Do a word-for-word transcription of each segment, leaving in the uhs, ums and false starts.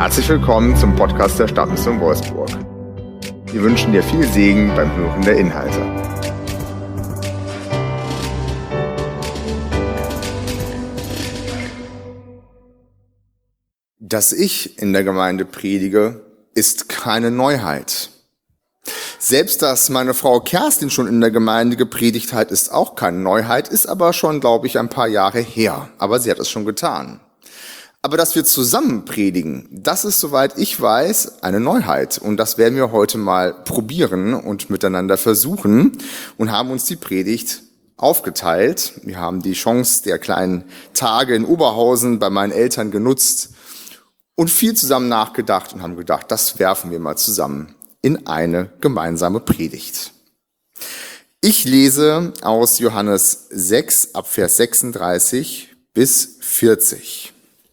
Herzlich willkommen zum Podcast der Stadtmission Wolfsburg. Wir wünschen dir viel Segen beim Hören der Inhalte. Dass ich in der Gemeinde predige, ist keine Neuheit. Selbst, dass meine Frau Kerstin schon in der Gemeinde gepredigt hat, ist auch keine Neuheit, ist aber schon, glaube ich, ein paar Jahre her. Aber sie hat es schon getan. Aber dass wir zusammen predigen, das ist, soweit ich weiß, eine Neuheit. Und das werden wir heute mal probieren und miteinander versuchen und haben uns die Predigt aufgeteilt. Wir haben die Chance der kleinen Tage in Oberhausen bei meinen Eltern genutzt und viel zusammen nachgedacht und haben gedacht, das werfen wir mal zusammen in eine gemeinsame Predigt. Ich lese aus Johannes sechs, ab Vers sechsunddreißig bis vierzig.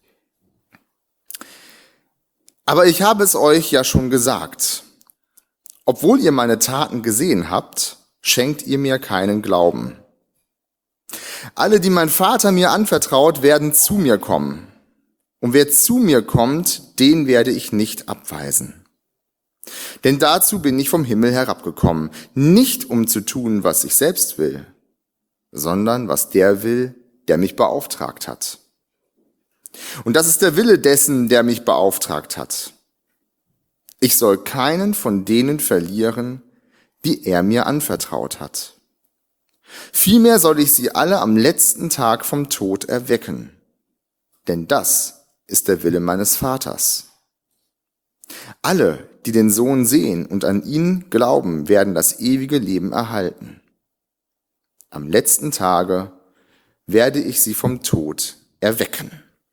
Aber ich habe es euch ja schon gesagt. Obwohl ihr meine Taten gesehen habt, schenkt ihr mir keinen Glauben. Alle, die mein Vater mir anvertraut, werden zu mir kommen. Und wer zu mir kommt, den werde ich nicht abweisen. Denn dazu bin ich vom Himmel herabgekommen, nicht um zu tun, was ich selbst will, sondern was der will, der mich beauftragt hat. Und das ist der Wille dessen, der mich beauftragt hat. Ich soll keinen von denen verlieren, die er mir anvertraut hat. Vielmehr soll ich sie alle am letzten Tag vom Tod erwecken. Denn das ist der Wille meines Vaters. Alle, die den Sohn sehen und an ihn glauben, werden das ewige Leben erhalten. Am letzten Tage werde ich sie vom Tod erwecken.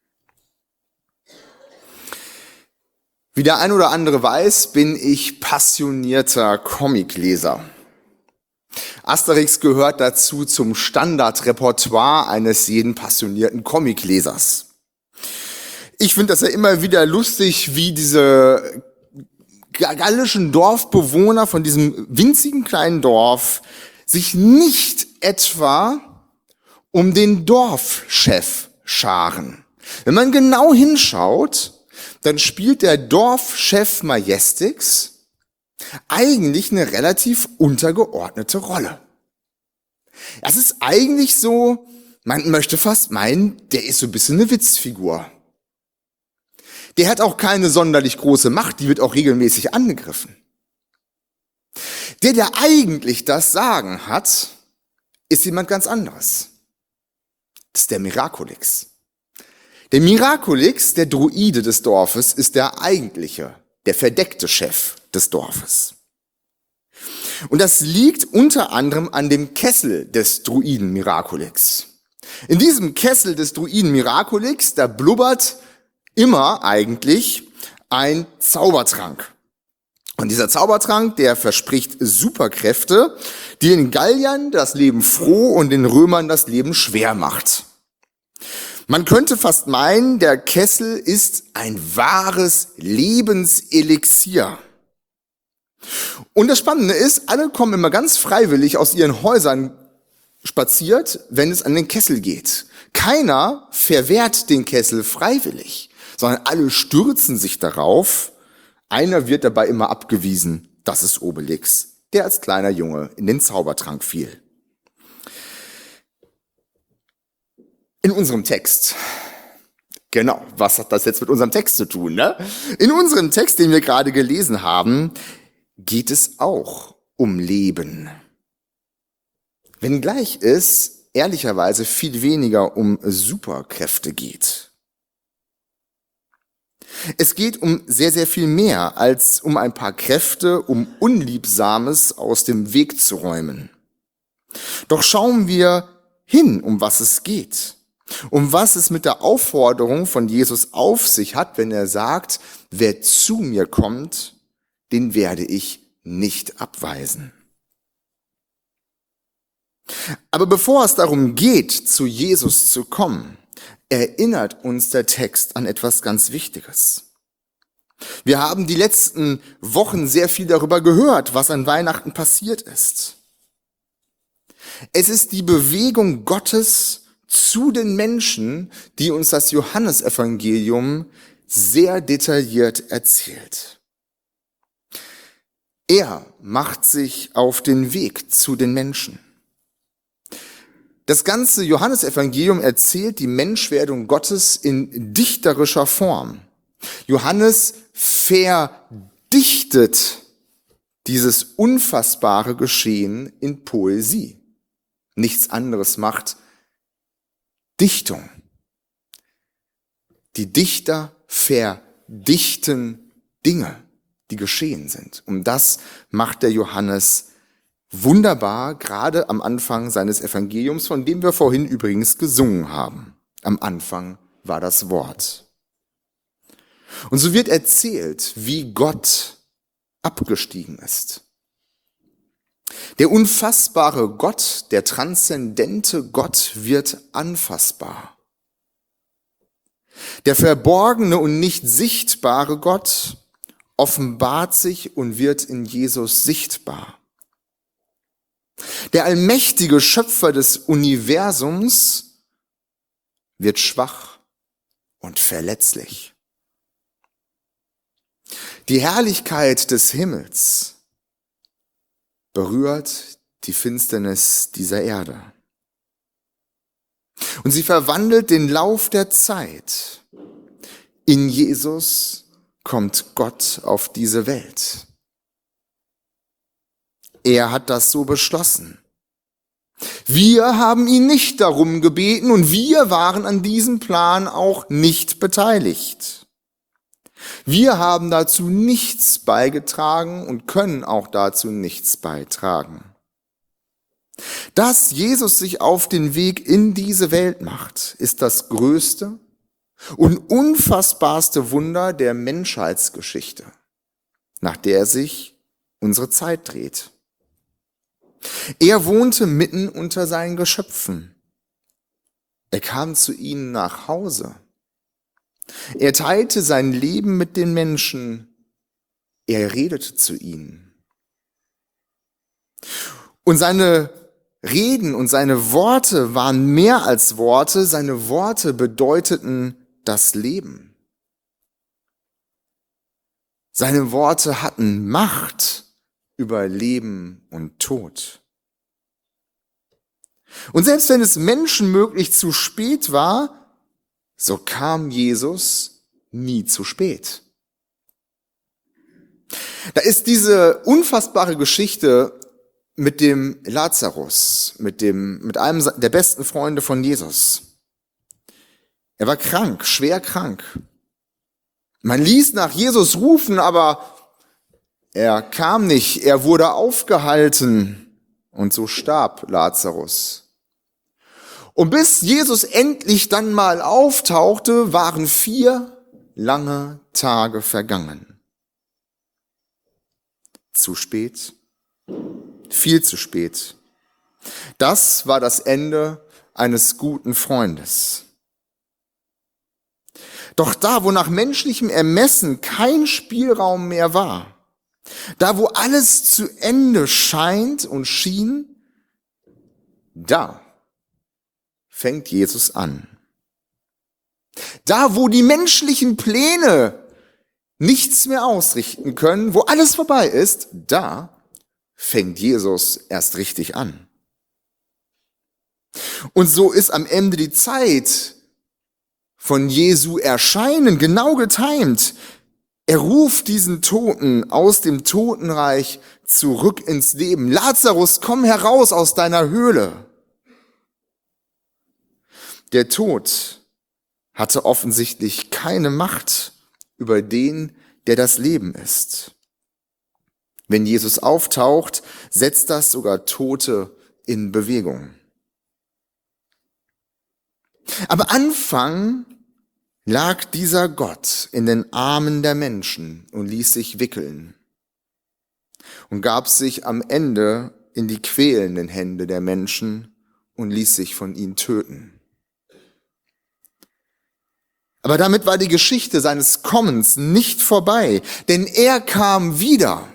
Wie der ein oder andere weiß, bin ich passionierter Comicleser. Asterix gehört dazu zum Standardrepertoire eines jeden passionierten Comiclesers. Ich finde das ja immer wieder lustig, wie diese gallischen Dorfbewohner von diesem winzigen kleinen Dorf sich nicht etwa um den Dorfchef scharen. Wenn man genau hinschaut, dann spielt der Dorfchef Majestix eigentlich eine relativ untergeordnete Rolle. Es ist eigentlich so, man möchte fast meinen, der ist so ein bisschen eine Witzfigur. Der hat auch keine sonderlich große Macht, die wird auch regelmäßig angegriffen. Der, der eigentlich das Sagen hat, ist jemand ganz anderes. Das ist der Miraculix. Der Miraculix, der Druide des Dorfes, ist der eigentliche, der verdeckte Chef des Dorfes. Und das liegt unter anderem an dem Kessel des Druiden Miraculix. In diesem Kessel des Druiden Miraculix, da blubbert immer eigentlich ein Zaubertrank. Und dieser Zaubertrank, der verspricht Superkräfte, die den Galliern das Leben froh und den Römern das Leben schwer macht. Man könnte fast meinen, der Kessel ist ein wahres Lebenselixier. Und das Spannende ist, alle kommen immer ganz freiwillig aus ihren Häusern spaziert, wenn es an den Kessel geht. Keiner verwehrt den Kessel freiwillig, sondern alle stürzen sich darauf. Einer wird dabei immer abgewiesen, das ist Obelix, der als kleiner Junge in den Zaubertrank fiel. In unserem Text, genau, was hat das jetzt mit unserem Text zu tun, ne? In unserem Text, den wir gerade gelesen haben, geht es auch um Leben. Wenngleich es ehrlicherweise viel weniger um Superkräfte geht. Es geht um sehr, sehr viel mehr als um ein paar Kräfte, um Unliebsames aus dem Weg zu räumen. Doch schauen wir hin, um was es geht. Um was es mit der Aufforderung von Jesus auf sich hat, wenn er sagt, wer zu mir kommt, den werde ich nicht abweisen. Aber bevor es darum geht, zu Jesus zu kommen, erinnert uns der Text an etwas ganz Wichtiges. Wir haben die letzten Wochen sehr viel darüber gehört, was an Weihnachten passiert ist. Es ist die Bewegung Gottes zu den Menschen, die uns das Johannesevangelium sehr detailliert erzählt. Er macht sich auf den Weg zu den Menschen. Das ganze Johannesevangelium erzählt die Menschwerdung Gottes in dichterischer Form. Johannes verdichtet dieses unfassbare Geschehen in Poesie. Nichts anderes macht Dichtung. Die Dichter verdichten Dinge, die geschehen sind. Und das macht der Johannes wunderbar, gerade am Anfang seines Evangeliums, von dem wir vorhin übrigens gesungen haben. Am Anfang war das Wort. Und so wird erzählt, wie Gott abgestiegen ist. Der unfassbare Gott, der transzendente Gott wird anfassbar. Der verborgene und nicht sichtbare Gott offenbart sich und wird in Jesus sichtbar. Der allmächtige Schöpfer des Universums wird schwach und verletzlich. Die Herrlichkeit des Himmels berührt die Finsternis dieser Erde. Und sie verwandelt den Lauf der Zeit. In Jesus kommt Gott auf diese Welt. Er hat das so beschlossen. Wir haben ihn nicht darum gebeten und wir waren an diesem Plan auch nicht beteiligt. Wir haben dazu nichts beigetragen und können auch dazu nichts beitragen. Dass Jesus sich auf den Weg in diese Welt macht, ist das größte und unfassbarste Wunder der Menschheitsgeschichte, nach der sich unsere Zeit dreht. Er wohnte mitten unter seinen Geschöpfen. Er kam zu ihnen nach Hause. Er teilte sein Leben mit den Menschen. Er redete zu ihnen. Und seine Reden und seine Worte waren mehr als Worte. Seine Worte bedeuteten das Leben. Seine Worte hatten Macht über Leben und Tod. Und selbst wenn es menschenmöglich zu spät war, so kam Jesus nie zu spät. Da ist diese unfassbare Geschichte mit dem Lazarus, mit dem, mit einem der besten Freunde von Jesus. Er war krank, schwer krank. Man ließ nach Jesus rufen, aber er kam nicht, er wurde aufgehalten und so starb Lazarus. Und bis Jesus endlich dann mal auftauchte, waren vier lange Tage vergangen. Zu spät, viel zu spät. Das war das Ende eines guten Freundes. Doch da, wo nach menschlichem Ermessen kein Spielraum mehr war, da, wo alles zu Ende scheint und schien, da fängt Jesus an. Da, wo die menschlichen Pläne nichts mehr ausrichten können, wo alles vorbei ist, da fängt Jesus erst richtig an. Und so ist am Ende die Zeit von Jesu Erscheinen genau getimt. Er ruft diesen Toten aus dem Totenreich zurück ins Leben. Lazarus, komm heraus aus deiner Höhle. Der Tod hatte offensichtlich keine Macht über den, der das Leben ist. Wenn Jesus auftaucht, setzt das sogar Tote in Bewegung. Am Anfang lag dieser Gott in den Armen der Menschen und ließ sich wickeln und gab sich am Ende in die quälenden Hände der Menschen und ließ sich von ihnen töten. Aber damit war die Geschichte seines Kommens nicht vorbei, denn er kam wieder.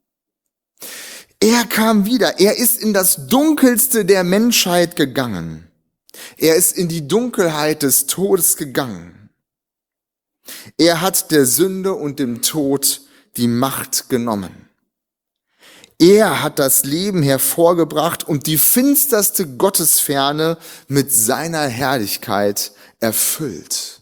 Er kam wieder. Er ist in das Dunkelste der Menschheit gegangen. Er ist in die Dunkelheit des Todes gegangen. Er hat der Sünde und dem Tod die Macht genommen. Er hat das Leben hervorgebracht und die finsterste Gottesferne mit seiner Herrlichkeit erfüllt.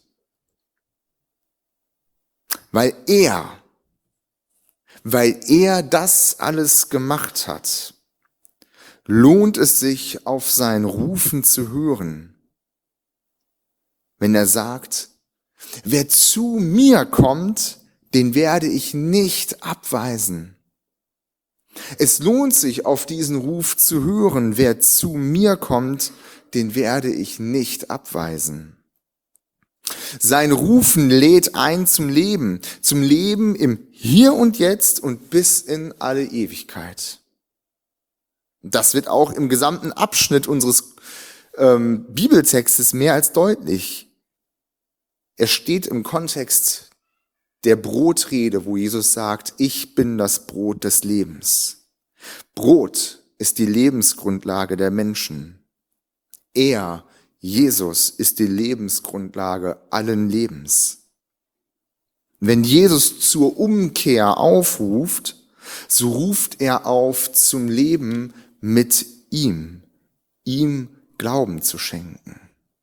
Weil er, weil er das alles gemacht hat, lohnt es sich, auf sein Rufen zu hören. Wenn er sagt, wer zu mir kommt, den werde ich nicht abweisen. Es lohnt sich, auf diesen Ruf zu hören. Wer zu mir kommt, den werde ich nicht abweisen. Sein Rufen lädt ein zum Leben, zum Leben im Hier und Jetzt und bis in alle Ewigkeit. Das wird auch im gesamten Abschnitt unseres ähm, Bibeltextes mehr als deutlich. Er steht im Kontext der Brotrede, wo Jesus sagt, ich bin das Brot des Lebens. Brot ist die Lebensgrundlage der Menschen. Er, Jesus, ist die Lebensgrundlage allen Lebens. Wenn Jesus zur Umkehr aufruft, so ruft er auf zum Leben mit ihm, ihm Glauben zu schenken.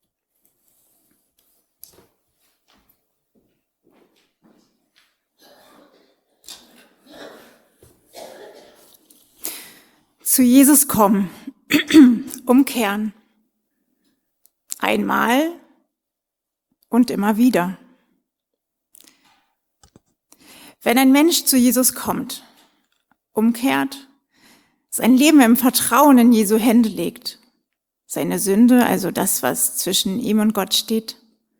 Zu Jesus kommen, umkehren. Einmal und immer wieder. Wenn ein Mensch zu Jesus kommt, umkehrt, sein Leben im Vertrauen in Jesu Hände legt, seine Sünde, also das, was zwischen ihm und Gott steht,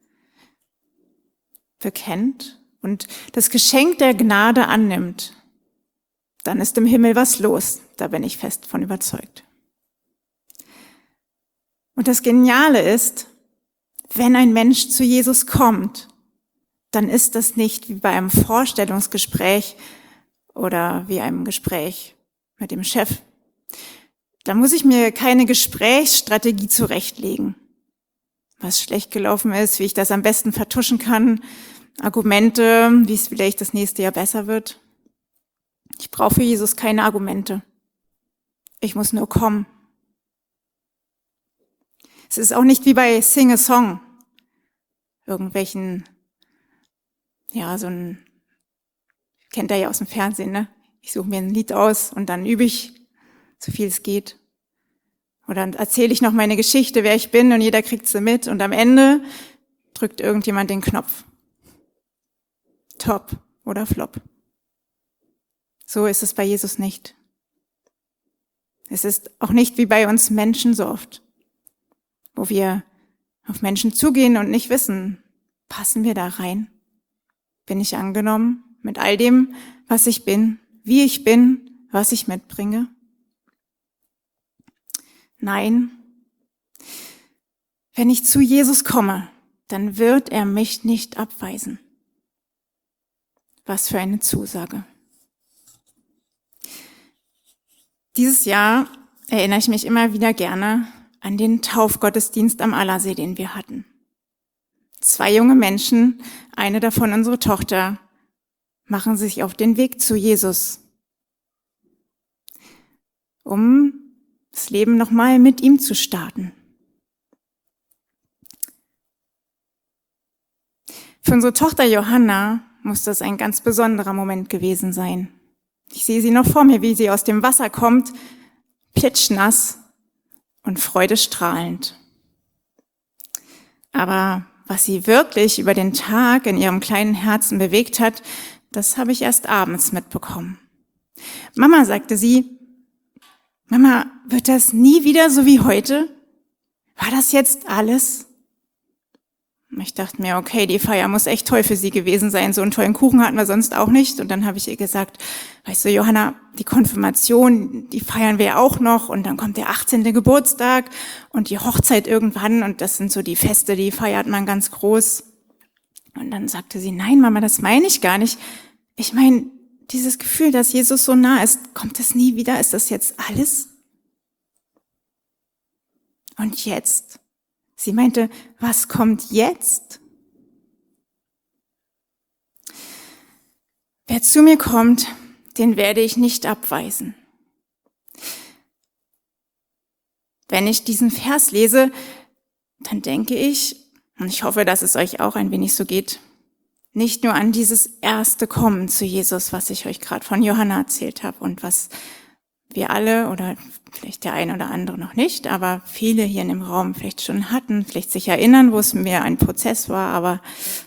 bekennt und das Geschenk der Gnade annimmt, dann ist im Himmel was los. Da bin ich fest von überzeugt. Und das Geniale ist, wenn ein Mensch zu Jesus kommt, dann ist das nicht wie bei einem Vorstellungsgespräch oder wie einem Gespräch mit dem Chef. Da muss ich mir keine Gesprächsstrategie zurechtlegen. Was schlecht gelaufen ist, wie ich das am besten vertuschen kann, Argumente, wie es vielleicht das nächste Jahr besser wird. Ich brauche für Jesus keine Argumente. Ich muss nur kommen. Es ist auch nicht wie bei Sing a Song. Irgendwelchen, ja, so ein, kennt ihr ja aus dem Fernsehen, ne? Ich suche mir ein Lied aus und dann übe ich, so viel es geht. Oder dann erzähle ich noch meine Geschichte, wer ich bin und jeder kriegt sie mit und am Ende drückt irgendjemand den Knopf. Top oder Flop. So ist es bei Jesus nicht. Es ist auch nicht wie bei uns Menschen so oft, wo wir auf Menschen zugehen und nicht wissen, passen wir da rein? Bin ich angenommen mit all dem, was ich bin, wie ich bin, was ich mitbringe? Nein. Wenn ich zu Jesus komme, dann wird er mich nicht abweisen. Was für eine Zusage. Dieses Jahr erinnere ich mich immer wieder gerne an den Taufgottesdienst am Allersee, den wir hatten. Zwei junge Menschen, eine davon unsere Tochter, machen sich auf den Weg zu Jesus, um das Leben nochmal mit ihm zu starten. Für unsere Tochter Johanna muss das ein ganz besonderer Moment gewesen sein. Ich sehe sie noch vor mir, wie sie aus dem Wasser kommt, plitschnass und freudestrahlend. Aber was sie wirklich über den Tag in ihrem kleinen Herzen bewegt hat, das habe ich erst abends mitbekommen. Mama, sagte sie, Mama, wird das nie wieder so wie heute? War das jetzt alles? Ich dachte mir, okay, die Feier muss echt toll für sie gewesen sein. So einen tollen Kuchen hatten wir sonst auch nicht. Und dann habe ich ihr gesagt, weißt du, Johanna, die Konfirmation, die feiern wir auch noch. Und dann kommt der achtzehnte Geburtstag und die Hochzeit irgendwann. Und das sind so die Feste, die feiert man ganz groß. Und dann sagte sie, nein, Mama, das meine ich gar nicht. Ich meine, dieses Gefühl, dass Jesus so nah ist, kommt das nie wieder? Ist das jetzt alles? Und jetzt? Sie meinte, was kommt jetzt? Wer zu mir kommt, den werde ich nicht abweisen. Wenn ich diesen Vers lese, dann denke ich, und ich hoffe, dass es euch auch ein wenig so geht, nicht nur an dieses erste Kommen zu Jesus, was ich euch gerade von Johanna erzählt habe und was wir alle oder vielleicht der eine oder andere noch nicht, aber viele hier in dem Raum vielleicht schon hatten, vielleicht sich erinnern, wo es mehr ein Prozess war, aber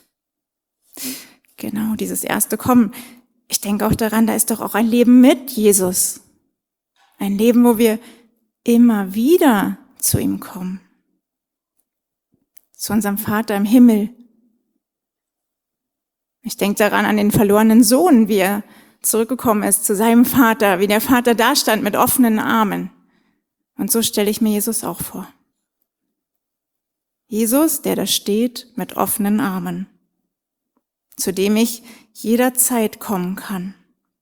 genau dieses erste Kommen. Ich denke auch daran, da ist doch auch ein Leben mit Jesus. Ein Leben, wo wir immer wieder zu ihm kommen. Zu unserem Vater im Himmel. Ich denke daran an den verlorenen Sohn, wie er zurückgekommen ist zu seinem Vater, wie der Vater da stand mit offenen Armen. Und so stelle ich mir Jesus auch vor. Jesus, der da steht mit offenen Armen, zu dem ich jederzeit kommen kann.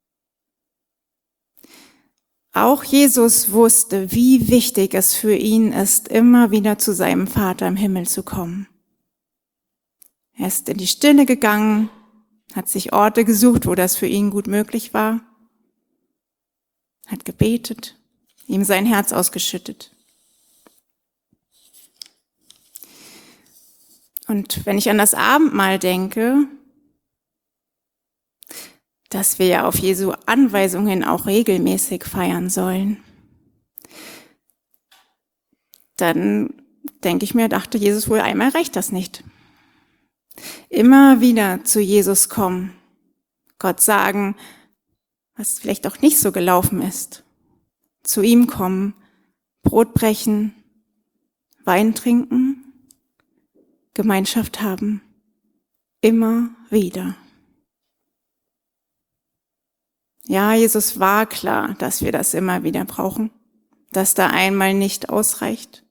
Auch Jesus wusste, wie wichtig es für ihn ist, immer wieder zu seinem Vater im Himmel zu kommen. Er ist in die Stille gegangen, hat sich Orte gesucht, wo das für ihn gut möglich war, hat gebetet, ihm sein Herz ausgeschüttet. Und wenn ich an das Abendmahl denke, dass wir ja auf Jesu Anweisung hin auch regelmäßig feiern sollen, dann denke ich mir, dachte Jesus wohl, einmal reicht das nicht. Immer wieder zu Jesus kommen, Gott sagen, was vielleicht auch nicht so gelaufen ist, zu ihm kommen, Brot brechen, Wein trinken, Gemeinschaft haben, immer wieder. Ja, Jesus war klar, dass wir das immer wieder brauchen, dass da einmal nicht ausreicht.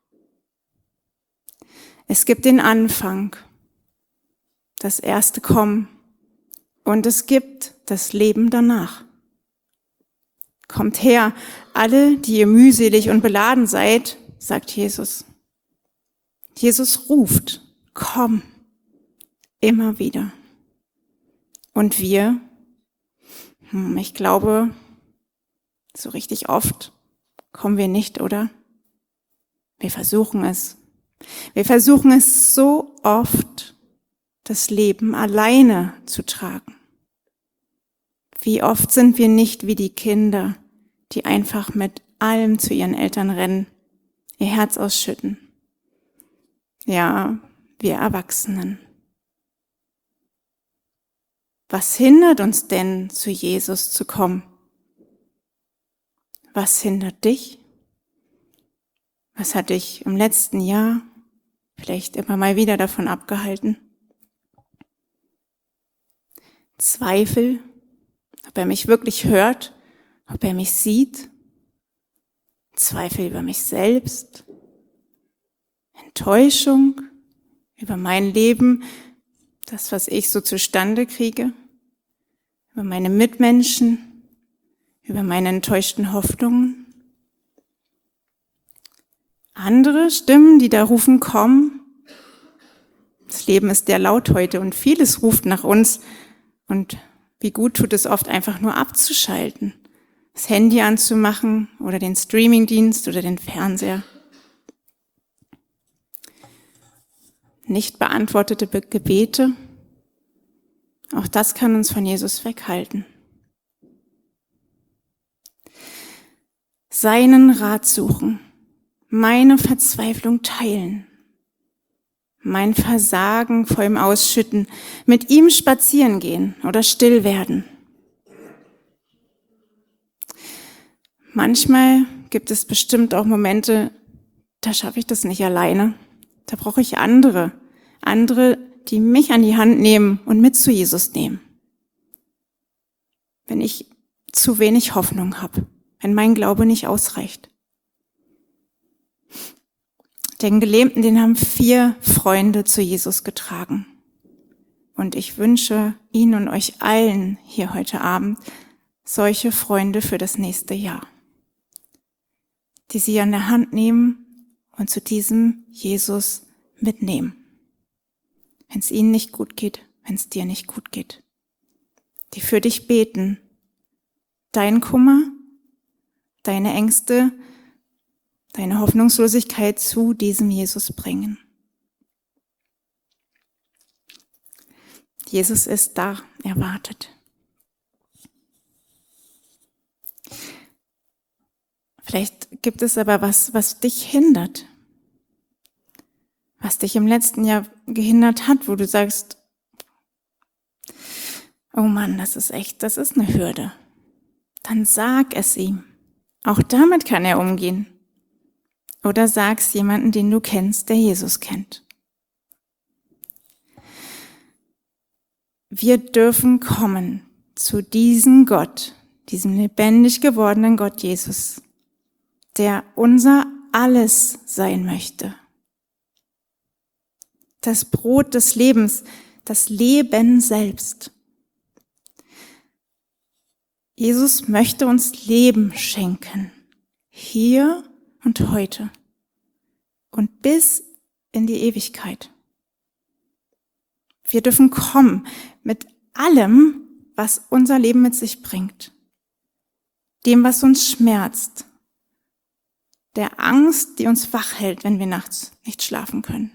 Es gibt den Anfang, das erste Kommen und es gibt das Leben danach. Kommt her, alle, die ihr mühselig und beladen seid, sagt Jesus. Jesus ruft, komm, immer wieder. Und wir, ich glaube, so richtig oft kommen wir nicht, oder? Wir versuchen es. Wir versuchen es so oft, das Leben alleine zu tragen. Wie oft sind wir nicht wie die Kinder, die einfach mit allem zu ihren Eltern rennen, ihr Herz ausschütten. Ja, wir Erwachsenen. Was hindert uns denn, zu Jesus zu kommen? Was hindert dich? Was hat dich im letzten Jahr vielleicht immer mal wieder davon abgehalten? Zweifel, ob er mich wirklich hört, ob er mich sieht? Zweifel über mich selbst? Enttäuschung über mein Leben, das, was ich so zustande kriege? Über meine Mitmenschen, über meine enttäuschten Hoffnungen. Andere Stimmen, die da rufen, komm. Das Leben ist sehr laut heute und vieles ruft nach uns. Und wie gut tut es oft, einfach nur abzuschalten, das Handy anzumachen oder den Streamingdienst oder den Fernseher. Nicht beantwortete Gebete, auch das kann uns von Jesus weghalten. Seinen Rat suchen, meine Verzweiflung teilen, mein Versagen vor ihm ausschütten, mit ihm spazieren gehen oder still werden. Manchmal gibt es bestimmt auch Momente, da schaffe ich das nicht alleine. Da brauche ich andere, andere, die mich an die Hand nehmen und mit zu Jesus nehmen. Wenn ich zu wenig Hoffnung habe, wenn mein Glaube nicht ausreicht. Den Gelähmten, den haben vier Freunde zu Jesus getragen. Und ich wünsche Ihnen und euch allen hier heute Abend solche Freunde für das nächste Jahr, die Sie an der Hand nehmen und zu diesem Jesus mitnehmen. Wenn es Ihnen nicht gut geht, wenn es dir nicht gut geht. die für dich beten, dein Kummer, deine Ängste, deine Hoffnungslosigkeit zu diesem Jesus bringen. Jesus ist da, er wartet. Vielleicht gibt es aber was, was dich hindert, was dich im letzten Jahr gehindert hat, wo du sagst, oh Mann, das ist echt, das ist eine Hürde. Dann sag es ihm. Auch damit kann er umgehen. Oder sag's jemanden, den du kennst, der Jesus kennt. Wir dürfen kommen zu diesem Gott, diesem lebendig gewordenen Gott Jesus, der unser Alles sein möchte. Das Brot des Lebens, das Leben selbst. Jesus möchte uns Leben schenken, hier und heute und bis in die Ewigkeit. Wir dürfen kommen mit allem, was unser Leben mit sich bringt, dem, was uns schmerzt, der Angst, die uns wach hält, wenn wir nachts nicht schlafen können,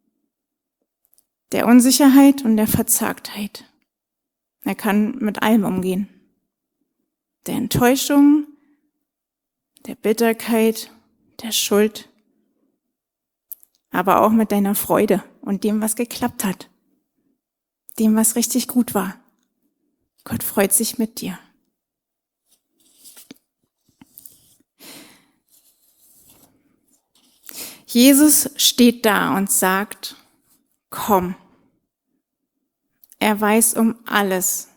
der Unsicherheit und der Verzagtheit. Er kann mit allem umgehen. Der Enttäuschung, der Bitterkeit, der Schuld, aber auch mit deiner Freude und dem, was geklappt hat, dem, was richtig gut war. Gott freut sich mit dir. Jesus steht da und sagt, komm. Er weiß um alles.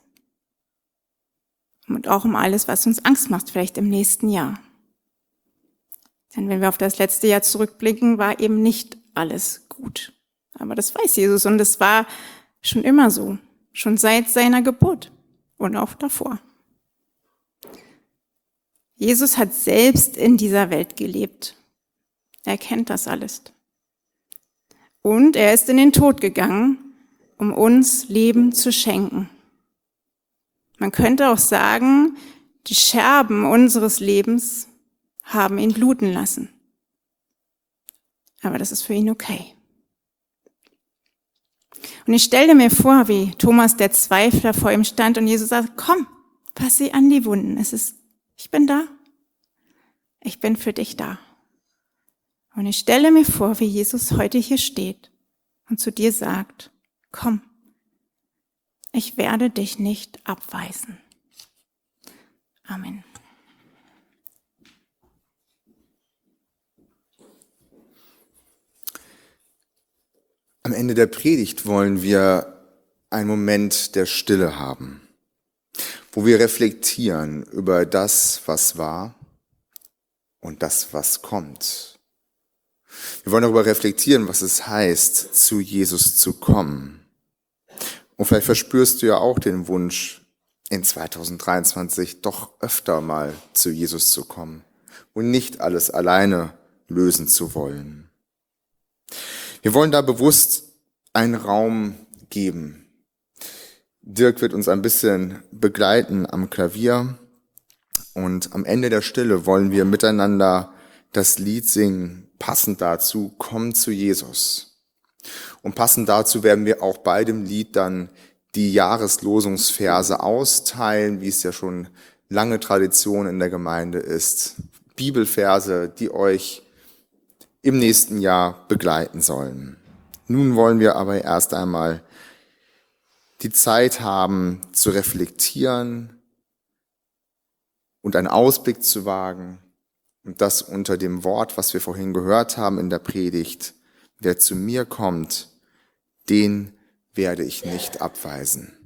Und auch um alles, was uns Angst macht, vielleicht im nächsten Jahr. Denn wenn wir auf das letzte Jahr zurückblicken, war eben nicht alles gut. Aber das weiß Jesus und es war schon immer so, schon seit seiner Geburt und auch davor. Jesus hat selbst in dieser Welt gelebt. Er kennt das alles. Und er ist in den Tod gegangen, um uns Leben zu schenken. Man könnte auch sagen, die Scherben unseres Lebens haben ihn bluten lassen. Aber das ist für ihn okay. Und ich stelle mir vor, wie Thomas der Zweifler vor ihm stand und Jesus sagt, komm, pass sie an die Wunden. Es ist, ich bin da. Ich bin für dich da. Und ich stelle mir vor, wie Jesus heute hier steht und zu dir sagt, komm. Ich werde dich nicht abweisen. Amen. Am Ende der Predigt wollen wir einen Moment der Stille haben, wo wir reflektieren über das, was war und das, was kommt. Wir wollen darüber reflektieren, was es heißt, zu Jesus zu kommen. Und vielleicht verspürst du ja auch den Wunsch, in zweitausenddreiundzwanzig doch öfter mal zu Jesus zu kommen und nicht alles alleine lösen zu wollen. Wir wollen da bewusst einen Raum geben. Dirk wird uns ein bisschen begleiten am Klavier und am Ende der Stille wollen wir miteinander das Lied singen, passend dazu, komm zu Jesus. Und passend dazu werden wir auch bei dem Lied dann die Jahreslosungsverse austeilen, wie es ja schon lange Tradition in der Gemeinde ist. Bibelverse, die euch im nächsten Jahr begleiten sollen. Nun wollen wir aber erst einmal die Zeit haben, zu reflektieren und einen Ausblick zu wagen. Und das unter dem Wort, was wir vorhin gehört haben in der Predigt. Wer zu mir kommt, den werde ich nicht abweisen.